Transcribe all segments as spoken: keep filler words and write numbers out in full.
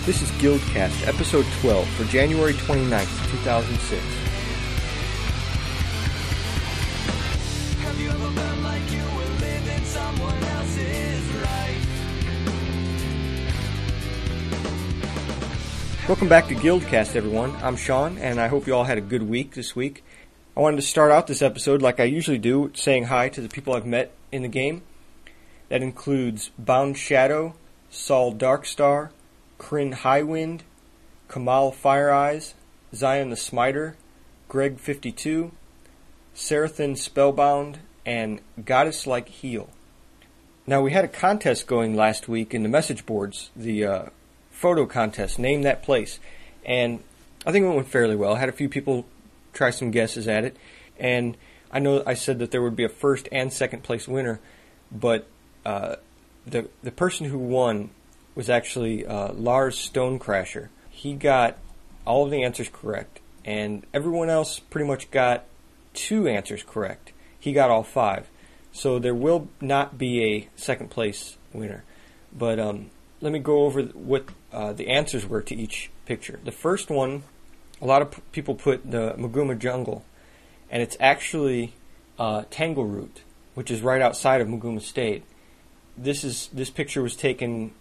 This is Guildcast, episode twelve, for January twenty-ninth, two thousand six. Have you ever felt like you were living someone else's life? Welcome back to Guildcast, everyone. I'm Sean, and I hope you all had a good week this week. I wanted to start out this episode like I usually do, saying hi to the people I've met in the game. That includes Bound Shadow, Saul Darkstar, Kryn Highwind, Kamal Fireeyes, Zion the Smiter, Greg fifty-two, Seraphim Spellbound, and Goddess Like Heal. Now, we had a contest going last week in the message boards, the uh, photo contest, Name That Place, and I think it went fairly well. I had a few people try some guesses at it, and I know I said that there would be a first and second place winner, but uh, the the person who won was actually uh, Lars Stonecrasher. He got all of the answers correct, and everyone else pretty much got two answers correct. He got all five. So there will not be a second place winner. But um, let me go over what uh, the answers were to each picture. The first one, a lot of p- people put the Maguma Jungle, and it's actually uh, Tangleroot, which is right outside of Maguma State. This is this picture was taken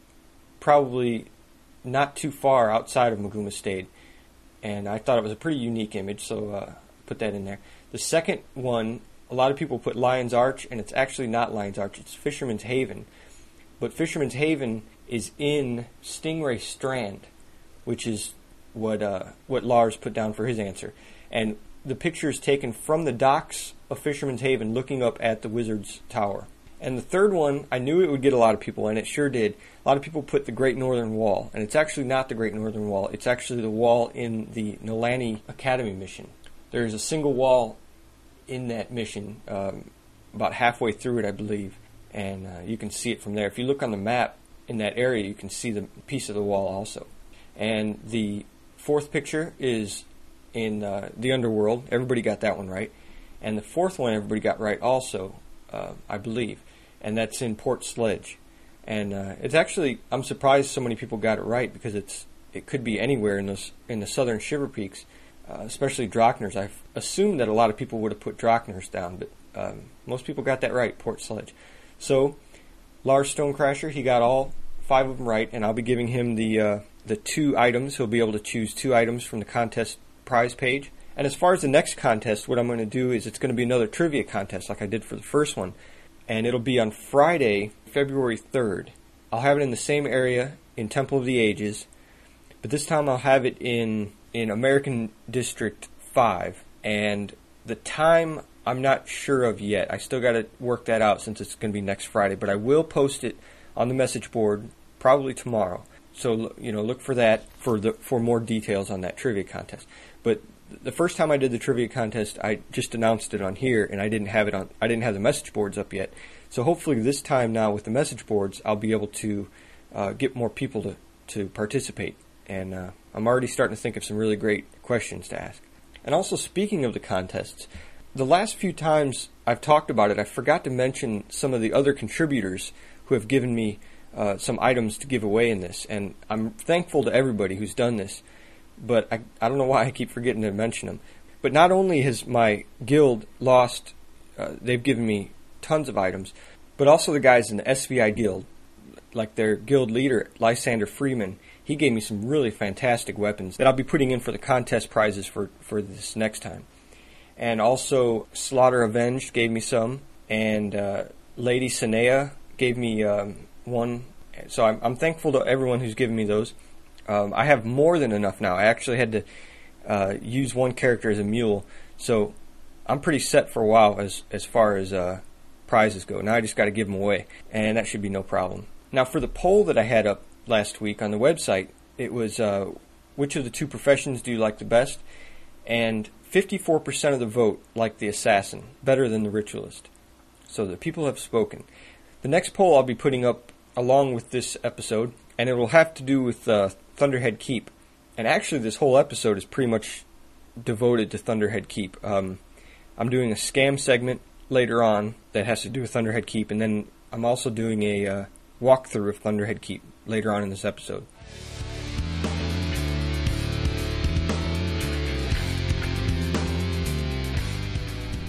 probably not too far outside of Maguma State, and I thought it was a pretty unique image, so uh, put that in there. The second one, a lot of people put Lion's Arch, and it's actually not Lion's Arch, it's Fisherman's Haven. But Fisherman's Haven is in Stingray Strand, which is what uh, what Lars put down for his answer. And the picture is taken from the docks of Fisherman's Haven looking up at the Wizard's Tower. And the third one, I knew it would get a lot of people, and it sure did. A lot of people put the Great Northern Wall, and it's actually not the Great Northern Wall. It's actually the wall in the Nalani Academy mission. There's a single wall in that mission, um, about halfway through it, I believe, and uh, you can see it from there. If you look on the map in that area, you can see the piece of the wall also. And the fourth picture is in uh, the Underworld. Everybody got that one right. And the fourth one everybody got right also, uh, I believe. And that's in Port Sledge. And uh, it's actually, I'm surprised so many people got it right, because it's it could be anywhere in those in the southern Shiver Peaks, uh, especially Drockners. I assumed that a lot of people would have put Drockners down, but um, most people got that right, Port Sledge. So, Lars Stonecrasher, he got all five of them right, and I'll be giving him the uh, the two items. He'll be able to choose two items from the contest prize page. And as far as the next contest, what I'm going to do is it's going to be another trivia contest like I did for the first one. And it'll be on Friday, February third. I'll have it in the same area in Temple of the Ages, but this time I'll have it in, in American District five. And the time I'm not sure of yet. I still got to work that out since it's going to be next Friday, but I will post it on the message board probably tomorrow. So, you know, look for that for the for more details on that trivia contest. But the first time I did the trivia contest, I just announced it on here, and I didn't have it on. I didn't have the message boards up yet. So hopefully this time now with the message boards, I'll be able to uh, get more people to to participate. And uh, I'm already starting to think of some really great questions to ask. And also, speaking of the contests, the last few times I've talked about it, I forgot to mention some of the other contributors who have given me uh, some items to give away in this. And I'm thankful to everybody who's done this. But I, I don't know why I keep forgetting to mention them. But not only has my guild lost, uh, they've given me tons of items, but also the guys in the S V I guild, like their guild leader, Lysander Freeman, he gave me some really fantastic weapons that I'll be putting in for the contest prizes for, for this next time. And also Slaughter Avenged gave me some, and uh, Lady Sanea gave me um, one. So I'm, I'm thankful to everyone who's given me those. Um, I have more than enough now. I actually had to uh, use one character as a mule, so I'm pretty set for a while as as far as uh, prizes go. Now I just got to give them away, and that should be no problem. Now for the poll that I had up last week on the website, it was uh, which of the two professions do you like the best? And fifty-four percent of the vote liked the assassin better than the ritualist. So the people have spoken. The next poll I'll be putting up along with this episode, and it will have to do with uh, Thunderhead Keep. And actually this whole episode is pretty much devoted to Thunderhead Keep. Um, I'm doing a scam segment later on that has to do with Thunderhead Keep, and then I'm also doing a uh, walkthrough of Thunderhead Keep later on in this episode.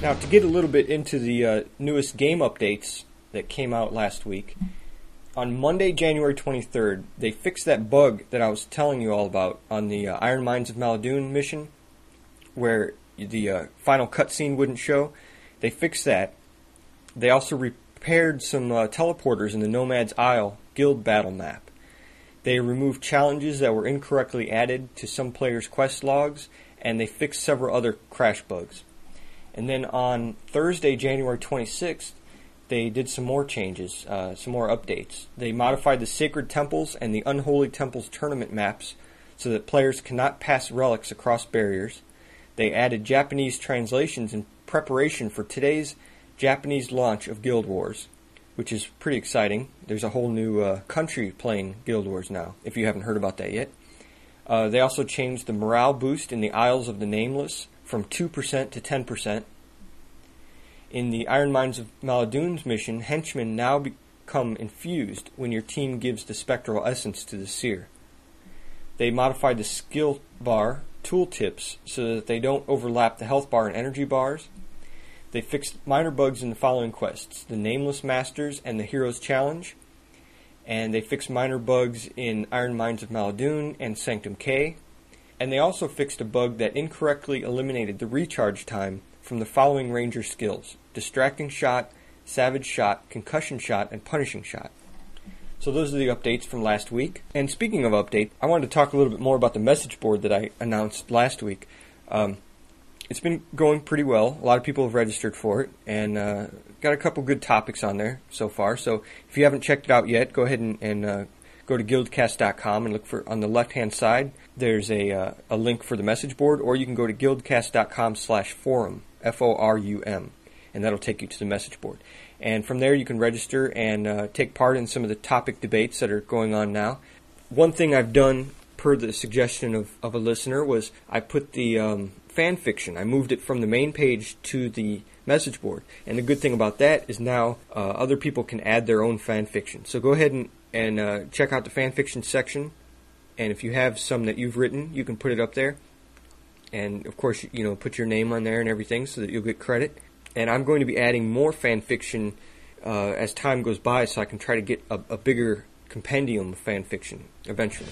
Now, to get a little bit into the uh, newest game updates that came out last week, on Monday, January twenty-third, they fixed that bug that I was telling you all about on the uh, Iron Mines of Maldoon mission, where the uh, final cutscene wouldn't show. They fixed that. They also repaired some uh, teleporters in the Nomad's Isle guild battle map. They removed challenges that were incorrectly added to some players' quest logs, and they fixed several other crash bugs. And then on Thursday, January twenty-sixth, they did some more changes, uh, some more updates. They modified the Sacred Temples and the Unholy Temples tournament maps so that players cannot pass relics across barriers. They added Japanese translations in preparation for today's Japanese launch of Guild Wars, which is pretty exciting. There's a whole new uh, country playing Guild Wars now, if you haven't heard about that yet. Uh, they also changed the morale boost in the Isles of the Nameless from two percent to ten percent. In the Iron Mines of Maldoon's mission, henchmen now become infused when your team gives the spectral essence to the seer. They modified the skill bar tooltips so that they don't overlap the health bar and energy bars. They fixed minor bugs in the following quests: the Nameless Masters and the Heroes Challenge. And they fixed minor bugs in Iron Mines of Maldoon and Sanctum K. And they also fixed a bug that incorrectly eliminated the recharge time from the following ranger skills: Distracting Shot, Savage Shot, Concussion Shot, and Punishing Shot. So those are the updates from last week. And speaking of update, I wanted to talk a little bit more about the message board that I announced last week. Um, it's been going pretty well. A lot of people have registered for it, and uh, got a couple good topics on there so far. So if you haven't checked it out yet, go ahead and, and uh, go to guildcast dot com and look for, on the left-hand side, there's a uh, a link for the message board, or you can go to guildcast dot com slash forum, F O R U M, and that'll take you to the message board. And from there you can register and uh, take part in some of the topic debates that are going on now. One thing I've done, per the suggestion of, of a listener, was I put the um, fan fiction. I moved it from the main page to the message board. And the good thing about that is now uh, other people can add their own fan fiction. So go ahead and, and uh, check out the fan fiction section. And if you have some that you've written, you can put it up there. And, of course, you know, put your name on there and everything so that you'll get credit. And I'm going to be adding more fan fiction uh, as time goes by, so I can try to get a, a bigger compendium of fan fiction eventually.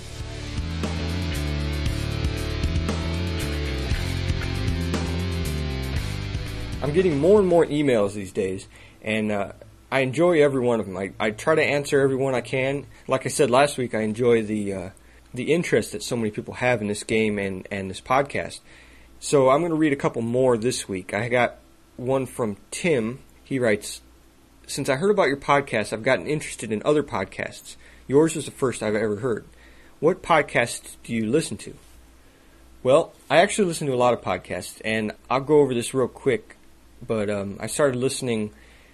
I'm getting more and more emails these days, and uh, I enjoy every one of them. I, I try to answer every one I can. Like I said last week, I enjoy the uh, the interest that so many people have in this game and, and this podcast. So I'm going to read a couple more this week. I got one from Tim. He writes, "Since I heard about your podcast, I've gotten interested in other podcasts. Yours was the first I've ever heard. What podcasts do you listen to?" Well, I actually listen to a lot of podcasts, and I'll go over this real quick. But um, I started listening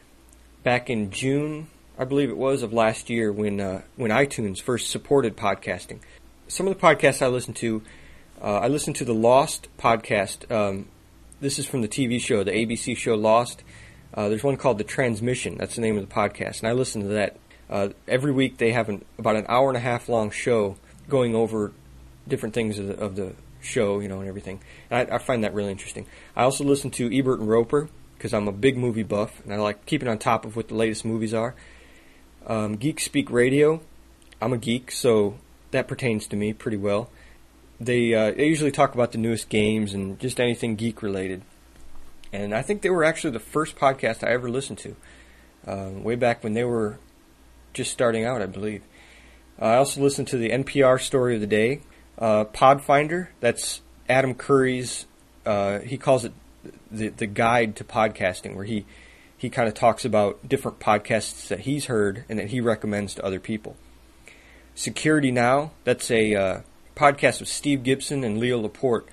back in June, I believe it was, of last year when uh, when iTunes first supported podcasting. Some of the podcasts I listen to, uh, I listen to the Lost podcast. Um, this is from the T V show, the A B C show Lost. Uh, there's one called The Transmission. That's the name of the podcast, and I listen to that. Uh, every week they have an, about an hour and a half long show going over different things of the, of the show, you know, and everything. And I, I find that really interesting. I also listen to Ebert and Roper because I'm a big movie buff and I like keeping on top of what the latest movies are. Um, Geek Speak Radio. I'm a geek, so that pertains to me pretty well. They, uh, they usually talk about the newest games and just anything geek related. And I think they were actually the first podcast I ever listened to, uh, way back when they were just starting out, I believe. Uh, I also listen to the N P R Story of the Day. Uh, Podfinder, that's Adam Curry's, uh, he calls it the the guide to podcasting, where he, he kind of talks about different podcasts that he's heard and that he recommends to other people. Security Now, that's a uh, podcast with Steve Gibson and Leo Laporte,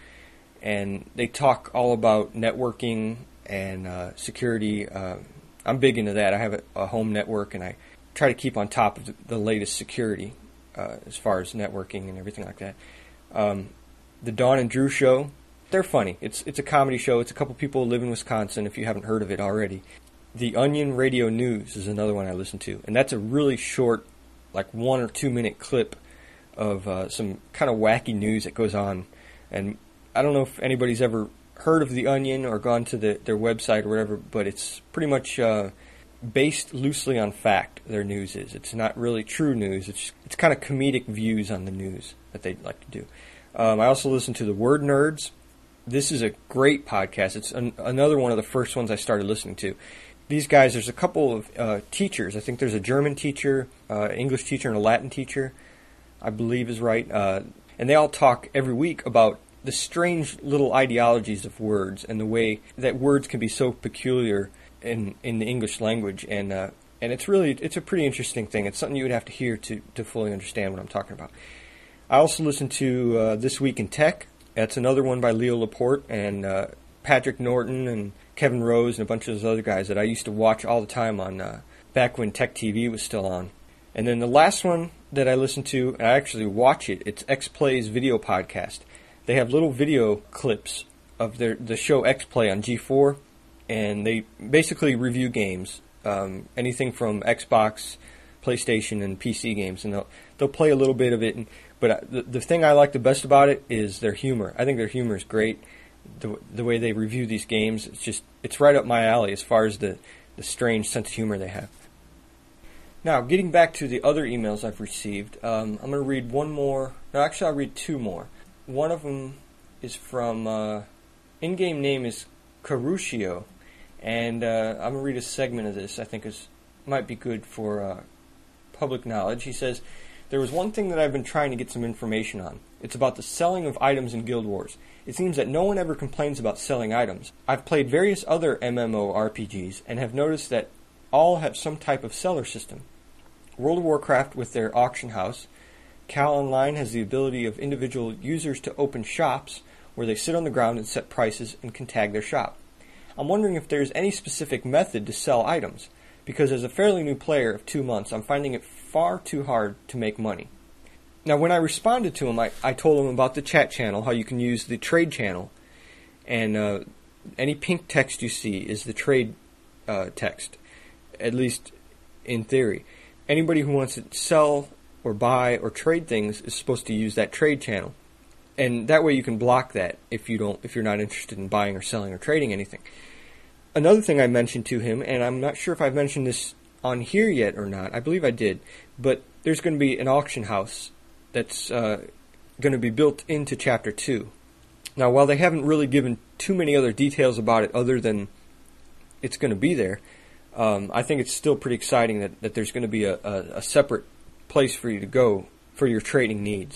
and they talk all about networking and uh, security. Uh, I'm big into that. I have a, a home network, and I try to keep on top of the, the latest security uh, as far as networking and everything like that. Um, the Dawn and Drew Show, they're funny. It's it's a comedy show. It's a couple people who live in Wisconsin, if you haven't heard of it already. The Onion Radio News is another one I listen to, and that's a really short, like one or two minute clip of uh, some kind of wacky news that goes on. And I don't know if anybody's ever heard of The Onion or gone to the, their website or whatever, but it's pretty much uh, based loosely on fact, their news is. It's not really true news. It's it's kind of comedic views on the news that they like to do. Um, I also listen to The Word Nerds. This is a great podcast. It's an, another one of the first ones I started listening to. These guys, there's a couple of uh, teachers. I think there's a German teacher, uh, English teacher, and a Latin teacher, I believe is right. Uh, and they all talk every week about the strange little ideologies of words and the way that words can be so peculiar in in the English language. And uh, and it's really, it's a pretty interesting thing. It's something you would have to hear to, to fully understand what I'm talking about. I also listen to uh, This Week in Tech. That's another one by Leo Laporte and uh, Patrick Norton and Kevin Rose and a bunch of those other guys that I used to watch all the time on uh, back when Tech T V was still on. And then the last one that I listen to, and I actually watch it, it's X-Play's video podcast. They have little video clips of their the show X-Play on G four, and they basically review games, um, anything from Xbox, PlayStation, and P C games, and they'll they'll play a little bit of it. And, but the the thing I like the best about it is their humor. I think their humor is great. The the way they review these games, it's just it's right up my alley as far as the the strange sense of humor they have. Now, getting back to the other emails I've received, um, I'm going to read one more. No, actually, I'll read two more. One of them is from, uh, in-game name is Caruccio, and uh, I'm going to read a segment of this I think is might be good for uh, public knowledge. He says, there was one thing that I've been trying to get some information on. It's about the selling of items in Guild Wars. It seems that no one ever complains about selling items. I've played various other MMORPGs and have noticed that all have some type of seller system. World of Warcraft with their auction house, Cal Online has the ability of individual users to open shops where they sit on the ground and set prices and can tag their shop. I'm wondering if there's any specific method to sell items, because as a fairly new player of two months, I'm finding it far too hard to make money. Now, when I responded to him, I, I told him about the chat channel, how you can use the trade channel, and uh, any pink text you see is the trade uh, text, at least in theory. Anybody who wants to sell or buy or trade things is supposed to use that trade channel, and that way you can block that if you don't, if you're not interested in buying or selling or trading anything. Another thing I mentioned to him, and I'm not sure if I've mentioned this on here yet or not. I believe I did, but there's going to be an auction house that's uh, going to be built into Chapter Two. Now, while they haven't really given too many other details about it, other than it's going to be there. Um, I think it's still pretty exciting that, that there's going to be a, a, a separate place for you to go for your trading needs.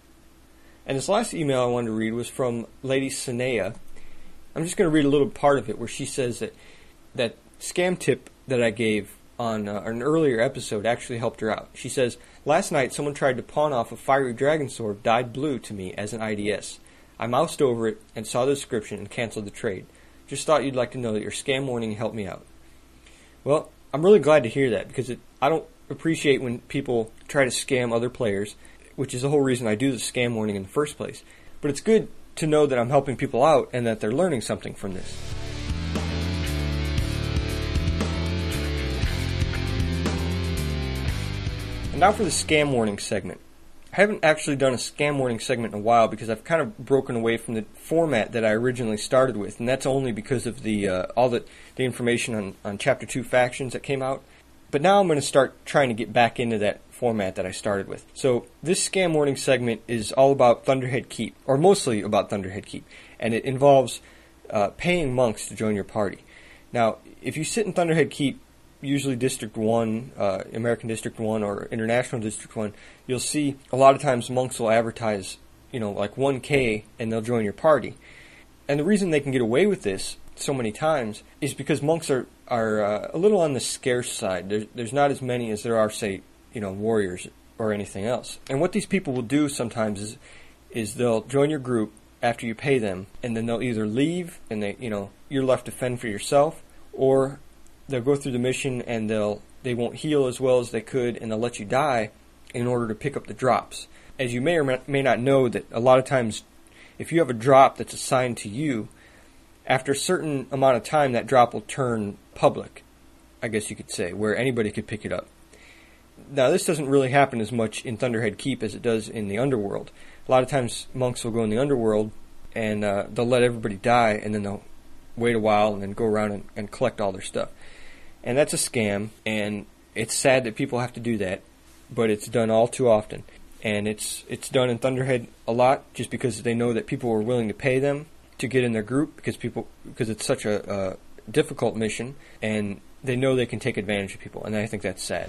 And this last email I wanted to read was from Lady Sinea. I'm just going to read a little part of it where she says that that scam tip that I gave on uh, an earlier episode actually helped her out. She says, last night someone tried to pawn off a fiery dragon sword dyed blue to me as an I D S. I moused over it and saw the description and canceled the trade. Just thought you'd like to know that your scam warning helped me out. Well, I'm really glad to hear that, because it, I don't appreciate when people try to scam other players, which is the whole reason I do the scam warning in the first place. But it's good to know that I'm helping people out and that they're learning something from this. And now for the scam warning segment. I haven't actually done a scam warning segment in a while because I've kind of broken away from the format that I originally started with, and that's only because of the uh, all the, the information on, on Chapter two factions that came out. But now I'm going to start trying to get back into that format that I started with. So this scam warning segment is all about Thunderhead Keep, or mostly about Thunderhead Keep, and it involves uh, paying monks to join your party. Now, if you sit in Thunderhead Keep, usually District one, uh, American District one, or International District one, you'll see a lot of times monks will advertise, you know, like one K, and they'll join your party. And the reason they can get away with this so many times is because monks are, are uh, a little on the scarce side. There's, there's not as many as there are, say, you know, warriors or anything else. And what these people will do sometimes is, is they'll join your group after you pay them, and then they'll either leave, and they, you know, you're left to fend for yourself, or they'll go through the mission and they'll they won't heal as well as they could, and they'll let you die in order to pick up the drops. As you may or may not know, that a lot of times if you have a drop that's assigned to you, after a certain amount of time that drop will turn public, I guess you could say, where anybody could pick it up. Now, this doesn't really happen as much in Thunderhead Keep as it does in the Underworld. A lot of times monks will go in the Underworld and uh, they'll let everybody die, and then they'll wait a while and then go around and, and collect all their stuff. And that's a scam, and it's sad that people have to do that, but it's done all too often. And it's it's done in Thunderhead a lot just because they know that people are willing to pay them to get in their group because people because it's such a, a difficult mission, and they know they can take advantage of people, and I think that's sad.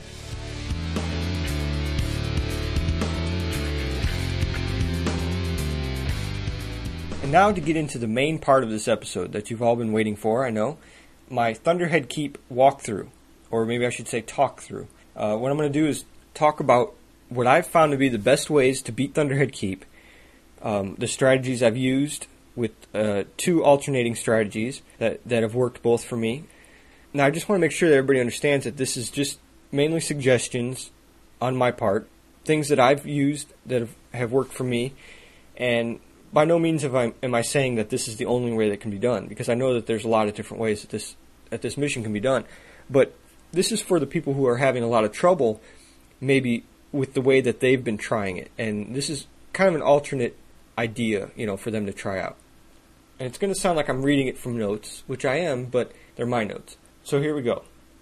And now to get into the main part of this episode that you've all been waiting for, I know, my Thunderhead Keep walkthrough, or maybe I should say talk through. Uh, what I'm going to do is talk about what I've found to be the best ways to beat Thunderhead Keep, um, the strategies I've used with uh, two alternating strategies that, that have worked both for me. Now, I just want to make sure that everybody understands that this is just mainly suggestions on my part, things that I've used that have, have worked for me, and by no means have I, am I saying that this is the only way that can be done, because I know that there's a lot of different ways that this that this mission can be done. But this is for the people who are having a lot of trouble, maybe with the way that they've been trying it, and this is kind of an alternate idea, you know, for them to try out. And it's going to sound like I'm reading it from notes, which I am, but they're my notes. So here we go.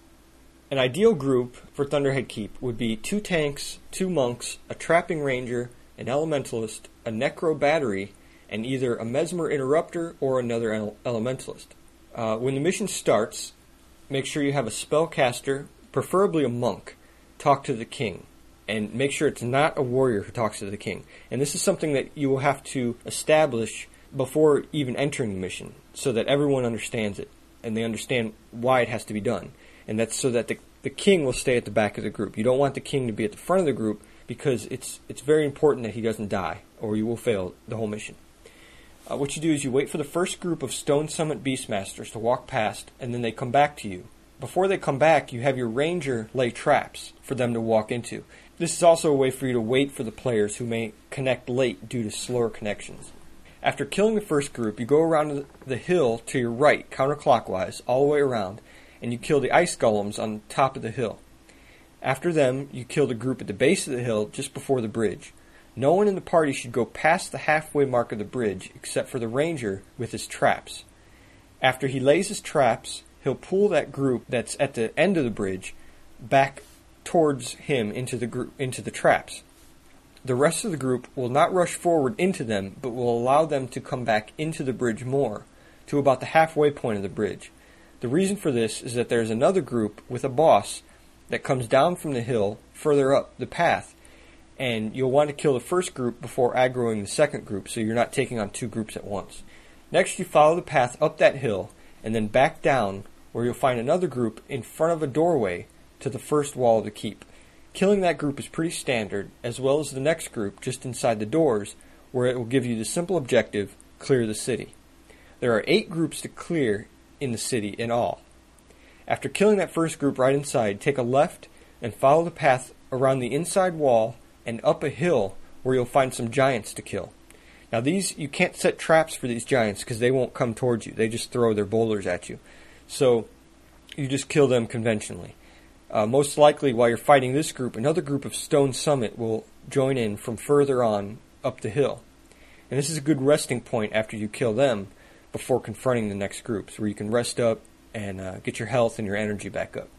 An ideal group for Thunderhead Keep would be two tanks, two monks, a trapping ranger, an elementalist, a necro battery, and either a mesmer interrupter or another ele- elementalist. Uh, when the mission starts, make sure you have a spellcaster, preferably a monk, talk to the king. And make sure it's not a warrior who talks to the king. And this is something that you will have to establish before even entering the mission, so that everyone understands it, and they understand why it has to be done. And that's so that the, the king will stay at the back of the group. You don't want the king to be at the front of the group, because it's it's very important that he doesn't die, or you will fail the whole mission. Uh, what you do is you wait for the first group of Stone Summit Beastmasters to walk past, and then they come back to you. Before they come back, you have your ranger lay traps for them to walk into. This is also a way for you to wait for the players who may connect late due to slower connections. After killing the first group, you go around the hill to your right, counterclockwise, all the way around, and you kill the ice golems on top of the hill. After them, you kill the group at the base of the hill just before the bridge. No one in the party should go past the halfway mark of the bridge except for the ranger with his traps. After he lays his traps, he'll pull that group that's at the end of the bridge back towards him into the group, into the traps. The rest of the group will not rush forward into them, but will allow them to come back into the bridge more, to about the halfway point of the bridge. The reason for this is that there's another group with a boss that comes down from the hill further up the path, and you'll want to kill the first group before aggroing the second group, so you're not taking on two groups at once. Next, you follow the path up that hill, and then back down, where you'll find another group in front of a doorway to the first wall of the keep. Killing that group is pretty standard, as well as the next group just inside the doors, where it will give you the simple objective, clear the city. There are eight groups to clear in the city in all. After killing that first group right inside, take a left and follow the path around the inside wall and up a hill where you'll find some giants to kill. Now these, you can't set traps for these giants because they won't come towards you. They just throw their boulders at you. So you just kill them conventionally. Uh, most likely, while you're fighting this group, another group of Stone Summit will join in from further on up the hill. And this is a good resting point after you kill them before confronting the next groups, where you can rest up and uh, get your health and your energy back up.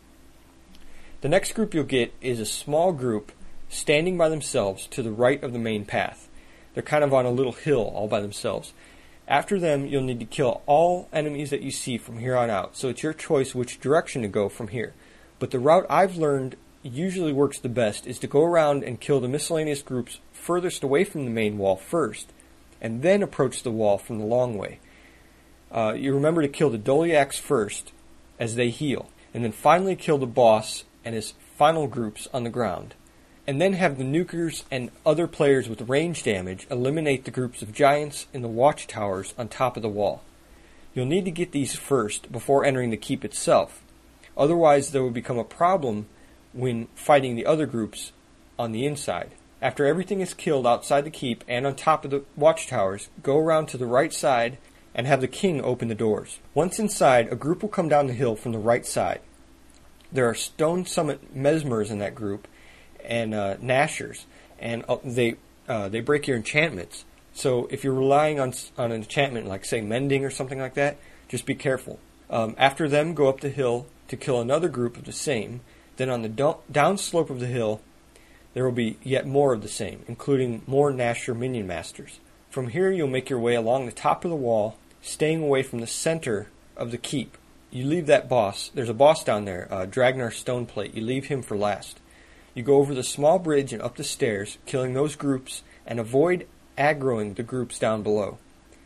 The next group you'll get is a small group standing by themselves to the right of the main path. They're kind of on a little hill all by themselves. After them, you'll need to kill all enemies that you see from here on out, so it's your choice which direction to go from here. But the route I've learned usually works the best is to go around and kill the miscellaneous groups furthest away from the main wall first, and then approach the wall from the long way. Uh, you remember to kill the Doliacs first, as they heal, and then finally kill the boss and his final groups on the ground. And then have the nukers and other players with range damage eliminate the groups of giants in the watchtowers on top of the wall. You'll need to get these first before entering the keep itself. Otherwise, there will become a problem when fighting the other groups on the inside. After everything is killed outside the keep and on top of the watchtowers, go around to the right side and have the king open the doors. Once inside, a group will come down the hill from the right side. There are Stone Summit Mesmers in that group, and uh, Nashers, and uh, they uh, they break your enchantments. So if you're relying on on an enchantment like, say, mending or something like that, just be careful. Um, after them, go up the hill to kill another group of the same. Then on the do- down slope of the hill, there will be yet more of the same, including more Nashor minion masters. From here, you'll make your way along the top of the wall, staying away from the center of the keep. You leave that boss. There's a boss down there, uh, Dragnar Stoneplate. You leave him for last. You go over the small bridge and up the stairs, killing those groups, and avoid aggroing the groups down below.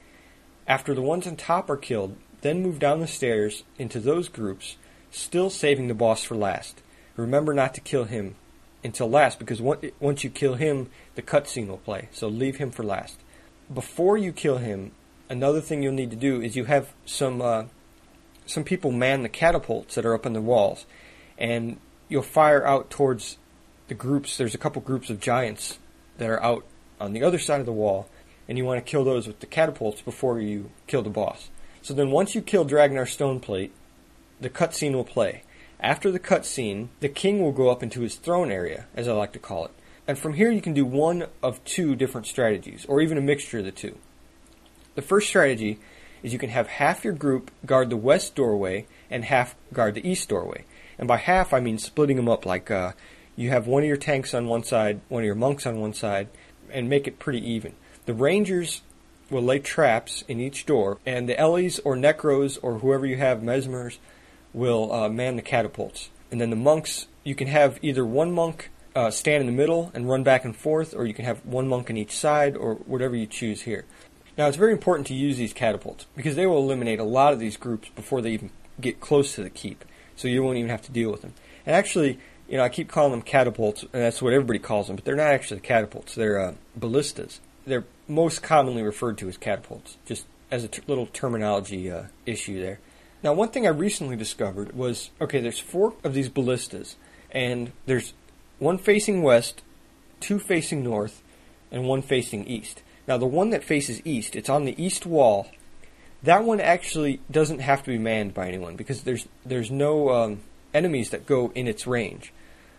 After the ones on top are killed, then move down the stairs into those groups, still saving the boss for last. Remember not to kill him until last, because once you kill him, the cutscene will play, so leave him for last. Before you kill him, another thing you'll need to do is you have some uh, some people man the catapults that are up on the walls, and you'll fire out towards the groups. There's a couple groups of giants that are out on the other side of the wall, and you want to kill those with the catapults before you kill the boss. So then once you kill Dragnar Stoneplate, the cutscene will play. After the cutscene, the king will go up into his throne area, as I like to call it. And from here you can do one of two different strategies, or even a mixture of the two. The first strategy is you can have half your group guard the west doorway and half guard the east doorway. And by half, I mean splitting them up, like uh, you have one of your tanks on one side, one of your monks on one side, and make it pretty even. The rangers will lay traps in each door, and the Ellies or Necros or whoever you have, Mesmers, will uh, man the catapults. And then the monks, you can have either one monk uh, stand in the middle and run back and forth, or you can have one monk on each side, or whatever you choose here. Now, it's very important to use these catapults, because they will eliminate a lot of these groups before they even get close to the keep, so you won't even have to deal with them. And actually, you know, I keep calling them catapults, and that's what everybody calls them, but they're not actually catapults. They're uh, ballistas. They're most commonly referred to as catapults, just as a t- little terminology uh, issue there. Now, one thing I recently discovered was, okay, there's four of these ballistas, and there's one facing west, two facing north, and one facing east. Now, the one that faces east, it's on the east wall. That one actually doesn't have to be manned by anyone, because there's there's no um, enemies that go in its range.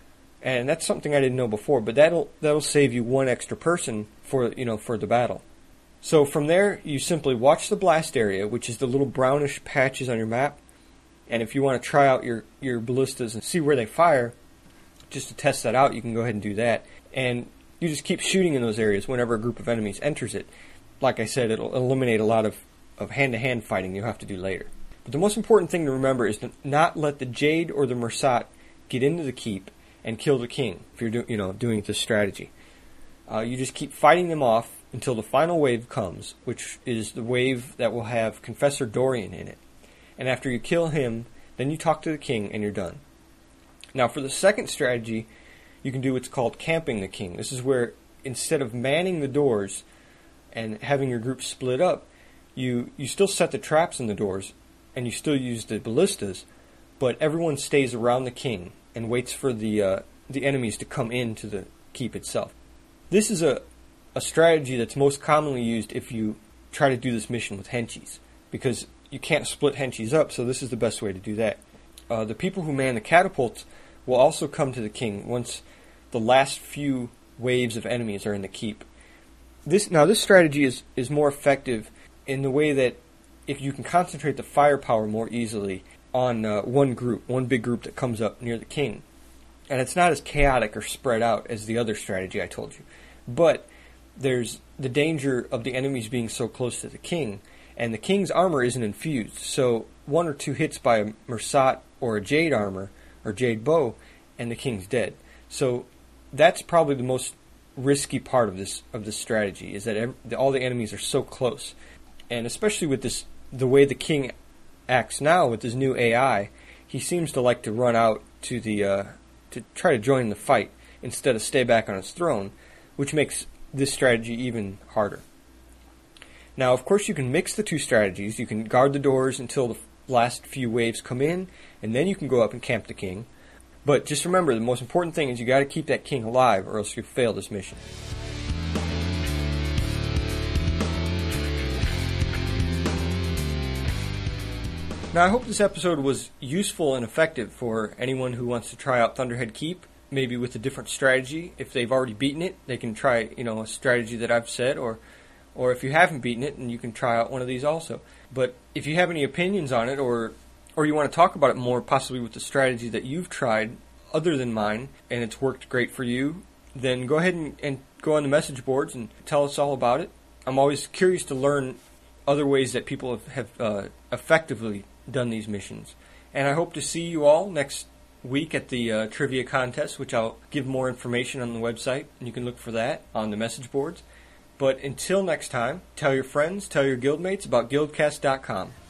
And that's something I didn't know before, but that'll that'll save you one extra person for you know for the battle. So from there, you simply watch the blast area, which is the little brownish patches on your map. And if you want to try out your, your ballistas and see where they fire, just to test that out, you can go ahead and do that. And you just keep shooting in those areas whenever a group of enemies enters it. Like I said, it'll eliminate a lot of, of hand-to-hand fighting you'll have to do later. But the most important thing to remember is to not let the Jade or the Mersat get into the keep and kill the king if you're do, you know doing this strategy. Uh, you just keep fighting them off until the final wave comes, which is the wave that will have Confessor Dorian in it. And after you kill him, then you talk to the king and you're done. Now for the second strategy, you can do what's called camping the king. This is where instead of manning the doors and having your group split up, you, you still set the traps in the doors and you still use the ballistas, but everyone stays around the king and waits for the uh, the enemies to come into the keep itself. This is a a strategy that's most commonly used if you try to do this mission with henchies, because you can't split henchies up, so this is the best way to do that. Uh, the people who man the catapults will also come to the king once the last few waves of enemies are in the keep. This now this strategy is, is more effective in the way that if you can concentrate the firepower more easily on uh, one group, one big group that comes up near the king. And it's not as chaotic or spread out as the other strategy I told you. But there's the danger of the enemies being so close to the king, and the king's armor isn't infused, so one or two hits by a Mersat or a Jade armor, or Jade bow, and the king's dead. So that's probably the most risky part of this of this strategy, is that every, all the enemies are so close. And especially with this, the way the king acts now with his new A I, he seems to like to run out to the uh, to try to join the fight instead of stay back on his throne, which makes this strategy even harder. Now, of course, you can mix the two strategies. You can guard the doors until the last few waves come in, and then you can go up and camp the king. But just remember, the most important thing is you got to keep that king alive, or else you fail this mission. Now, I hope this episode was useful and effective for anyone who wants to try out Thunderhead Keep, maybe with a different strategy. If they've already beaten it, they can try, you know, a strategy that I've said, or or if you haven't beaten it, and you can try out one of these also. But if you have any opinions on it, or or you want to talk about it more, possibly with the strategy that you've tried other than mine, and it's worked great for you, then go ahead and, and go on the message boards and tell us all about it. I'm always curious to learn other ways that people have, have uh, effectively done these missions. And I hope to see you all next week at the uh, trivia contest, which I'll give more information on the website, and you can look for that on the message boards. But until next time, tell your friends, tell your guildmates about guildcast dot com.